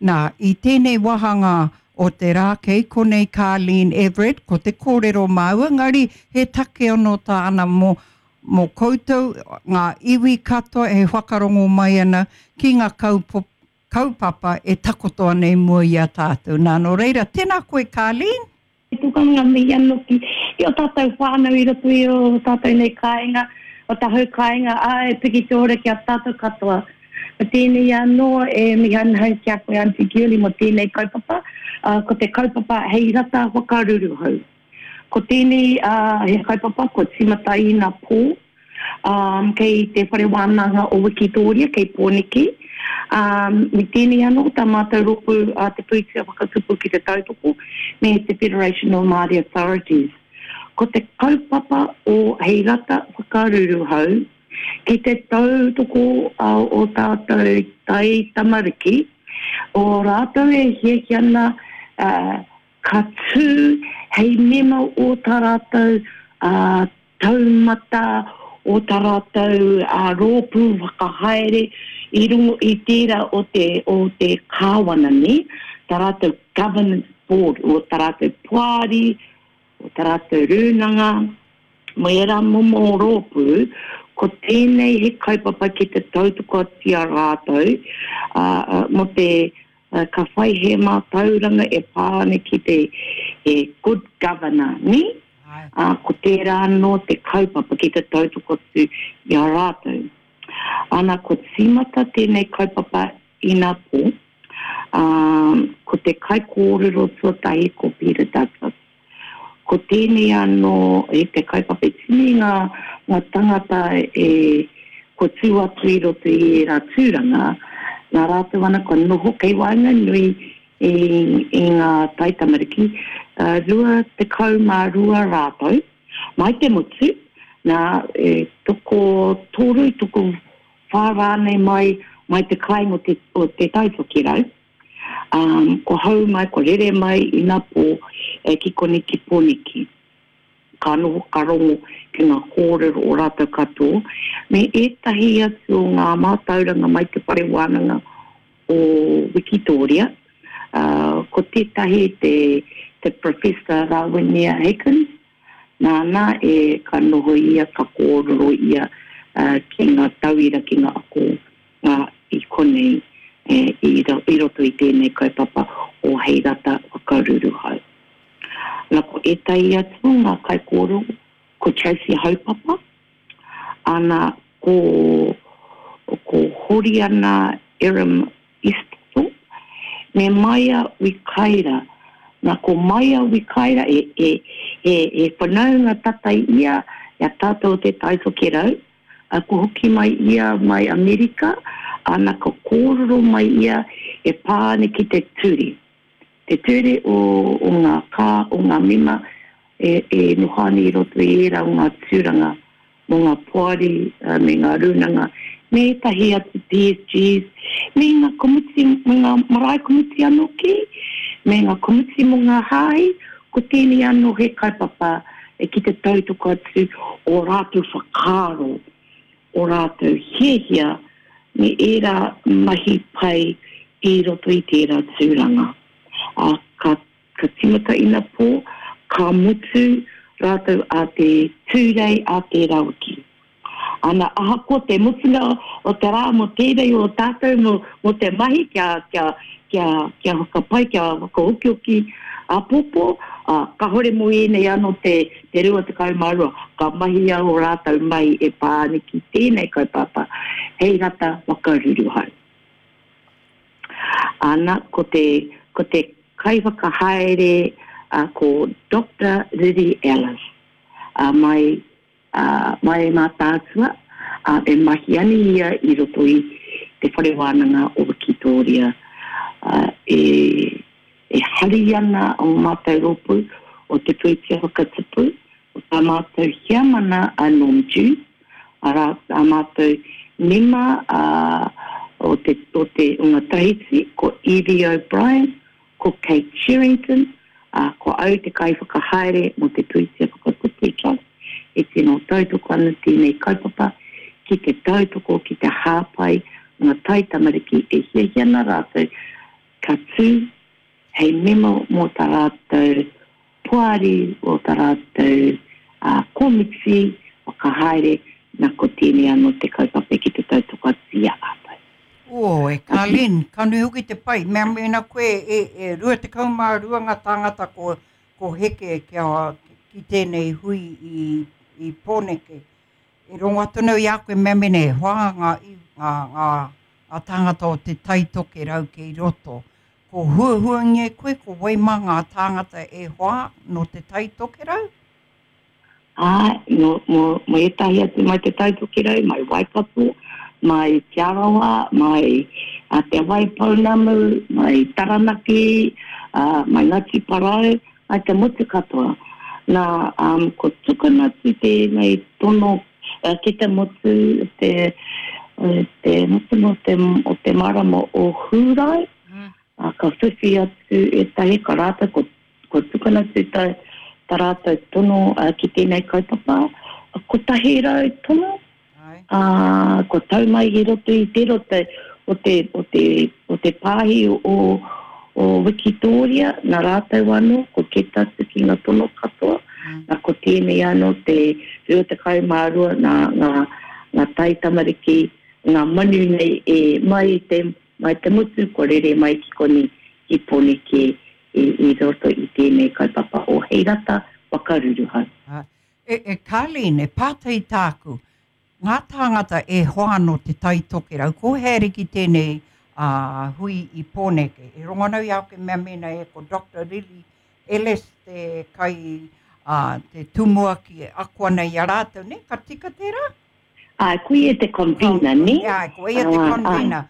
Nā, I tēnei wahanga o te rā kei konei Carleen Everett, ko te kōrero maua, ngari he take ono tā ana mo koutou, ngā iwi katoa e whakarongo mai ana ki ngā kaupapa e takotoa nei mua i a tātou. Nā no reira, tēnā koe Carleen? E tukanga mi anu ki o tātou whānau I roto I o tātou nei kāinga, o tātou kāinga, e piki tōre ki a tātou katoa. Tēnei anō e mihanahau ki a koe Auntie Julie mo tēnei kaupapa, ko te kaupapa hei rata whakaruru hau. Ko tēnei he kaupapa, ko timata I nā pō, kei te whare wānanga o Wikitoria, kei Pōniki. Mi tēnei anō, tā mātou roku te puitia whakatupu ki te tautoko, me te Federation of Māori Authorities. Ko te kaupapa o hei rata whakaruru hau, ki te tautoko o tātou tai tamariki, o rātou e hieki ana ka tū hei mema o tā rātou taumata, o tā rātou rōpū whakahaere, I rungo I tērā o te kāwana ne, tā rātou governance board, o tā rātou puari, o tā rātou rūnanga, mo era momo rōpū, ko tēnei he kaupapa ki te tautoko tia rātou, mo te ka whai he mā tauranga e pāne ki te good governor, ni? Ko tērā no te kaupapa ki te tautoko tu i a rātou. Ana ko timata tēnei kaupapa I nā pō, ko te kaikōrero tuatahi ko Peter Douglas. Ko tēnei anō e te kaupapa tini ngā tangata ko tū atu I roto I rā tūranga, nā rātou ana ko noho kei wainga nui I ngā taitamariki, rua te kaumārua rātou, mai te mutu, nā toko tōru, toko whārāne mai te kainga o te tautoki rau. Ko hau mai, ko rere mai I nā pō ki koni ki Pōniki. Ka noho ka rongo ki ngā kōrero o rātou katoa. Me etahi atu o ngā mātauranga mai te whare wānanga o Wikitoria. Ko tētahi te Professor Rawinia Higgins. Nāna e ka noho ia, ka kōrero ia ki ngā tauira, ki ngā ako ngā I konei I roto I tēnei kaupapa o hei rata whakaruru hau. Nā ko etai atu ngā kaikōrero ko Tracy Haupapa, ana ko hori ana Eram Isto, me Maia Wikaira. Nā ko Maia Wikaira e whanaunga tatai ia tātou te taisoke rau, ko hoki mai ia mai Amerika, ana ko kōrero mai ia e pāne ki te turi. Te turi o ngā kā, o ngā mima, e nuhani I roto I era o ngā tūranga, mo ngā puari, me ngā rūnanga, me tahi atu PSGs, me ngā komiti, me ngā marae komiti anō ki, me ngā komiti mo ngā hai, ko tēnei anō he kaupapa ki te tautoko atu o rātou whakaro, o rātou hehia, me era mahi pai I roto I tērā tūranga. Ka timata I nā pō, ka mutu rātou a te tūrei a te rauki. Ana aha ko te mutunga o te rā mo tērei o tātou mo te mahi kia whakapai, kia whakaokioki a popo, ka hore mo nei anō te rua te kaumārua, ka mahi au rātou mai e pāne ki tēnei kaupapa, hei rata whakaruru hau. Ana ko te kaiwhakahaere ko Dr. Lily Ellis, mai mā tātua, e mahi ani ia I roto I te whare wānanga o Wikitoria, e hari ana o mātou ropu o te puitia whakatupu, o tā mātou hiamana a Nomju, a mātou nima o ngā tahiti, ko Evie O'Brien, ko Kate Sherrington, ko au te kai whakahaere mo te puitia whakatupu trust, e tino tautoko ana tēnei kaupapa, ki te tautoko, ki te hāpai, ngā taitamariki e hiahiana rātou, ka tū, hei memo mō tā rātou puari o tā rātou komiti o ka haere na ko tēnei anō te kaupapa ki te tautoko ati a ātai. Karlin, kanu huki te pai, mea mena koe rua te kaumārua ngā tāngata ko heke ki tēnei hui i Pōneke. E rongo atu nau i a koe mea mene hoa ngā tāngata o te taitoke rau ke i roto. Ko hua nge koe, ko waima ngā tāngata e hoa no te taitoke rau? Mo etahi atu mai te taitoke rau, mai Waikato, mai Te Arawa, mai te Waipaunamu, mai Taranaki, mai Ngāti Parau, mai te Motu Katoa. Nā, ko tukanatu tēnei tono, ki te motu, te motu o te marama o Hūrai, ka whiwhi atu e tahi ka rāta, ko tukanatu tā rāta tono ki tēnei kaupapa, ko tahi rau tono, ko taumai i roto i te roto o te pāhi o Wikitoria, nā rātau anō, ko ke tatu ki ngā tono katoa, ko tēnei anō te reo te kaumārua ngā tai tamariki, ngā manu nei mai te mutu, ko rere mai ki koni ki Pōneke i roto i tēnei kaupapa o heirata wakaruru hau. Karlin, pātai tāku, ngā tāngata e hoa no te taitoke rau, ko here ki tēnei hui i Pōneke. E rongonau i auke mea mena ko Dr. Lily Ellis te kai te tumua ki akuana i a rātou, ne? Ka tika tērā? Kui e te convener, ne? Kui e te convener.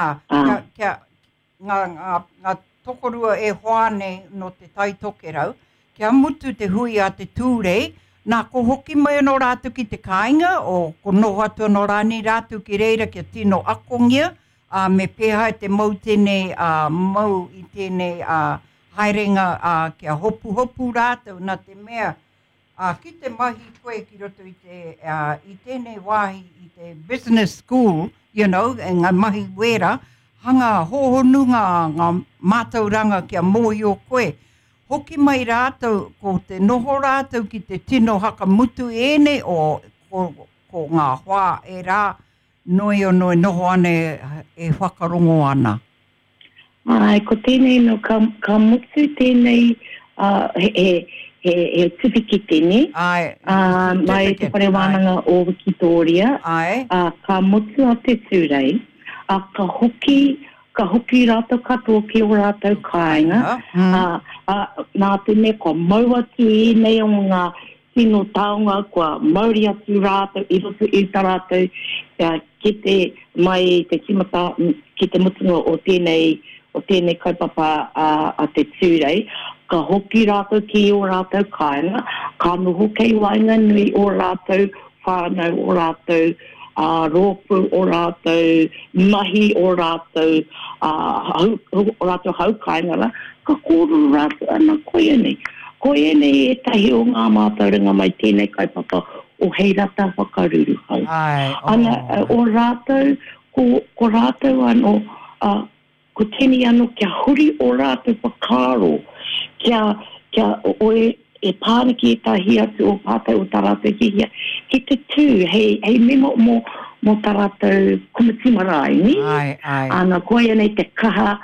Ngā tokorua e hoane no te taitoke rau, kia mutu te hui a te tūrei, nā ko hoki mai no rātou ki te kāinga, o ko noho atu no rāni rātou ki reira kia tino akongia, me pēhai te mau tēnei, mau i tēnei haerenga kia hopu rātou, nā te mea, ki te mahi koe ki roto i tēnei wāhi i te business school, ngā mahi wera, hanga hohonu ngā mātauranga kia mōhio koe. Hoki mai rātou ko te noho rātou ki te tino haka mutu ene o ko ngā hoa e rā noi noho ane e whakarongo ana. Ko tēnei no ka mutu tēnei he tupiki tēnei. Mai te pare wānanga o Wikitoria. Ka mutu a te tūrei. Ka hoki rātou katoa ki o rātou kāinga. Nā tēnei kua mau atu i nei o ngā tino taonga, kua mauri atu rātou, i roto i tā rātou, ki te mai te kimata, ki te mutunga o tēnei kaupapa a te tūrei. Ka hoki rātou ki o rātou kāinga, ka noho kei wainga nui o rātou, whānau o rātou, rōpu o rātou, mahi o rātou, o rātou haukainga, ka kōruru rātou ana koe nei. Koe nei e tahi o ngā mātauranga mai tēnei kaupapa o heirata whakaruru hau. Ana o rātou, ko rātou anō, ko tēnei anō kia huri o rātou whakaro, kia oe e pāniki e tahi atu o pātai o tā rātou hihia, ki te tū, hei memo mo tā rātou kumatimarae, ni? Ana koe nei te kaha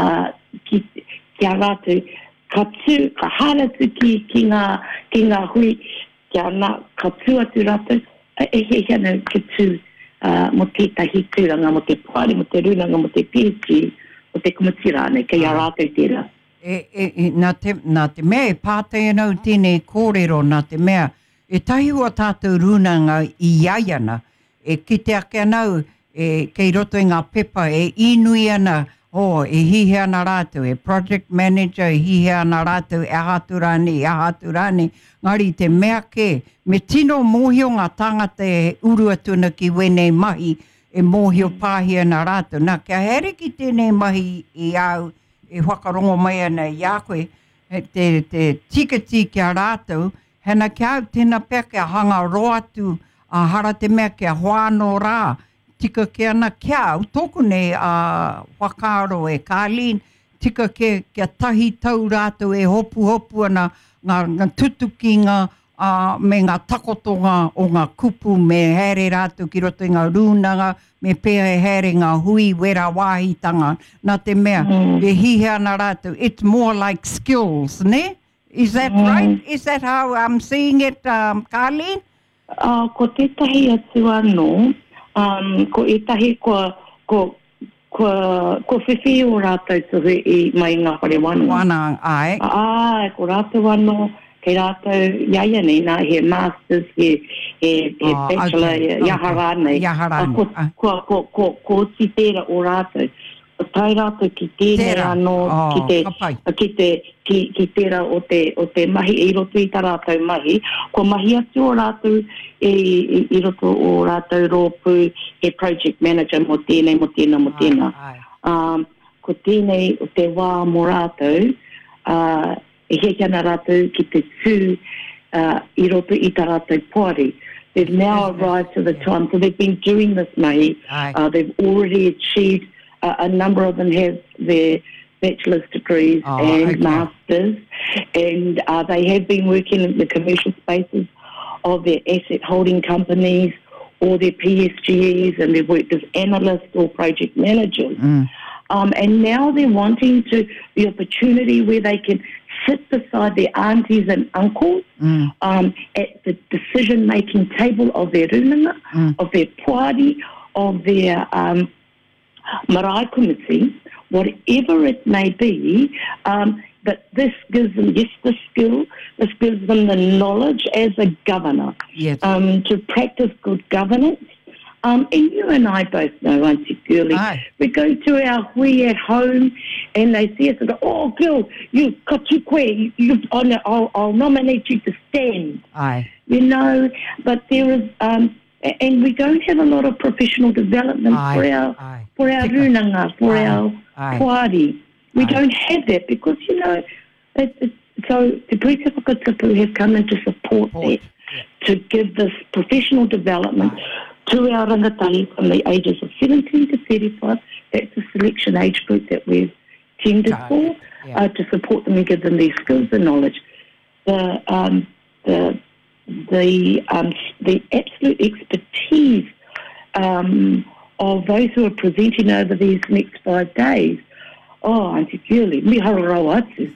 kia rātou, ka tū, ka hāratu ki ngā hui, kia nā, ka tū atu rātou, e hei anō ki tū mo tētahi tūranga, mo te pāri, mo te runanga, mo te pīti, mo te kumatirane, kia rātou tērā. Nā te mea e pātai anau tēnei kōrero, nā te mea e tahi ua tātou runanga i iaiana, ki te ake anau kei roto i ngā pepa, e inui ana, e hihe ana rātou, e project manager, e hihe ana rātou, e ahaturani, ngari te mea ke, me tino mōhio ngā tangata e uru atuna ki wenei mahi, e mōhio pāhi ana rātou. Nā kia here ki tēnei mahi i au, e whakarongo mai ana i a koe, te tikati kia rātou, hena kia au tēnā pēr kia hanga roatu, hara te mea kia hoano rā, tika kia ana kia au, tōku nei whakaro e Karlin, tika kia tahi tau rātou e hopu ana ngā tutukinga me ngā takotonga o ngā kupu me here rātou ki roto i ngā rūnanga me pēhe here ngā hui wera wāhitanga. Nā te mea, e hihe ana rātou. It's more like skills, ne? Is that right? Is that how I'm seeing it, Carleen? Ko tētahi atu anō, ko etahi ko whiwhi o rātou tuhi i mai ngā whare wanu. Wana, ai. Ai, ko rātou anō, kei rātou iaia nei, nā he masters, he bachelor, iaharane. Iaharane. Ko ti tēra o rātou. O tai rātou ki tēnei anō, ki tēra o te mahi, e roto i tā rātou mahi. Ko mahi atu o rātou, i roto o rātou rōpū, he project manager mo tēnei. Ko tēnei o te wā mo rātou, e heke ana rātou ki te tū, i roto i tā rātou poari. They've now arrived to the time, so they've been doing this mahi. They've already achieved. A number of them have their bachelor's degrees and masters, and they have been working in the commercial spaces of their asset holding companies or their PSGEs, and they've worked as analysts or project managers. And now they're wanting the opportunity where they can sit beside their aunties and uncles at the decision-making table of their rūnanga, of their poari, of their marae committee, whatever it may be, but this gives them, this gives them the knowledge as a governor to practice good governance. And you and I both know, Auntie Girlie, we go to our hui at home and they see us and go, oh, girl, you katukwe, I'll nominate you to stand. You know, but there is... and we don't have a lot of professional development for our rūnanga, for our poari. We don't have that because, you know, so the Brita Whakatupu have come in to support that, to give this professional development to our rangatahi from the ages of 17 to 35. That's the selection age group that we've tended for, to support them and give them these skills and knowledge. The absolute expertise of those who are presenting over these next 5 days. Oh, Auntie Girlie, mi hararau atu.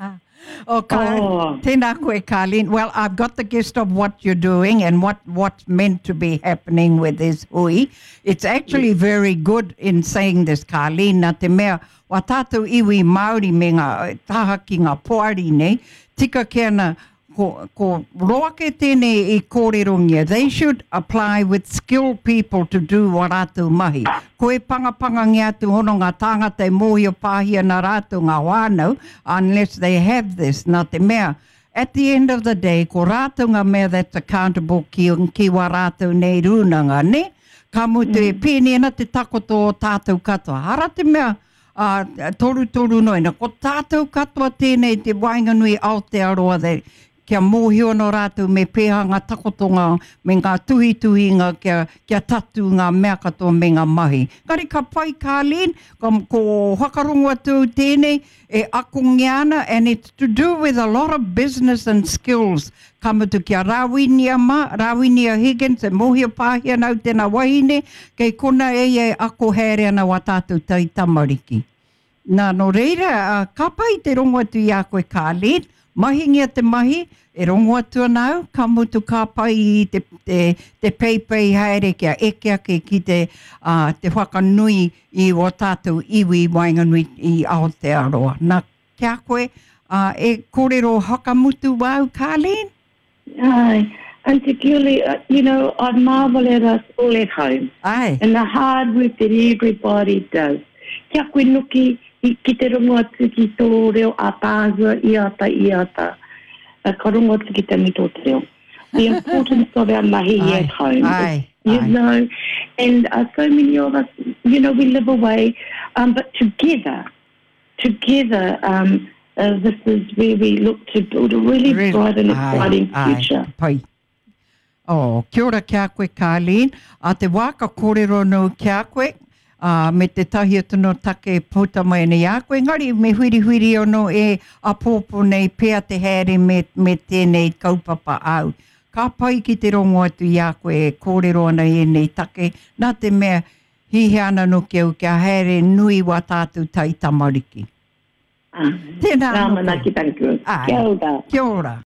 Tēnā koe, Carleen. Well, I've got the gist of what you're doing and what's meant to be happening with this hui. It's actually very good in saying this, Carleen. Nā te mea, wa tātou iwi Māori me ngā tahaki ngā poari nei, tika ke ana ko roake tēnei I kōrerongia. They should apply with skilled people to do wa rātou mahi. Ko e pangapanga ngi atu hono ngā tāngata e mōhio pāhia nā rātou ngā wānau, unless they have this, nā te mea. At the end of the day, ko rātou ngā mea that's accountable ki wa rātou nei rūnanga, ne? Ka mutu e pēne ana te takoto o tātou katoa. Hara te mea, toru noina. Ko tātou katoa tēnei te wainganui Aotearoa, kia mōhio no rātou me pēha ngā takotonga me ngā tuhi-tuhinga kia tatu ngā mea katoa me ngā mahi. Kari ka pai, Carleen, ko whakarongo atu tēnei e akongi ana, and it's to do with a lot of business and skills. Ka mutu kia Rawinia Higgins e mōhio pāhia nau tēnā wahine, kei kona e ako here ana wa tātou tai tamariki. Nā no reira, ka pai te rongo atu I a koe, Carleen. Mahingia te mahi, e rongo atu anau, ka mutu ka pai I te peipei haere kia eke ake ki te whakanui I o tātou iwi wainganui I Aotearoa. Nā kia koe, e kōrero hakamutu wau, Carleen? Aye. Auntie Girlie, you know, I marvel at us all at home. And the hard work that everybody does. Kia koe nuki, ki te rongo atu ki tō reo a tāzua I ata. Ka rongo atu ki te mito te reo. The importance of our mahi at home. You know, and so many of us, you know, we live away, but together, this is where we look to build a really bright and exciting future. Oh, kia ora kia koe, Carleen. A te waka kōrero no kia koe. me te tahi o tono take pota mai nei a koe. Ngari me huiri ono e apōpo nei pēa te haere me tēnei kaupapa au. Ka pai ki te rongo atu i a koe e kōrero ana e nei take. Nā te mea hihe ana no kia haere nui wa tātou tai tamariki. Tēnā. Rāmana ki tanku. Kia ora. Kia ora.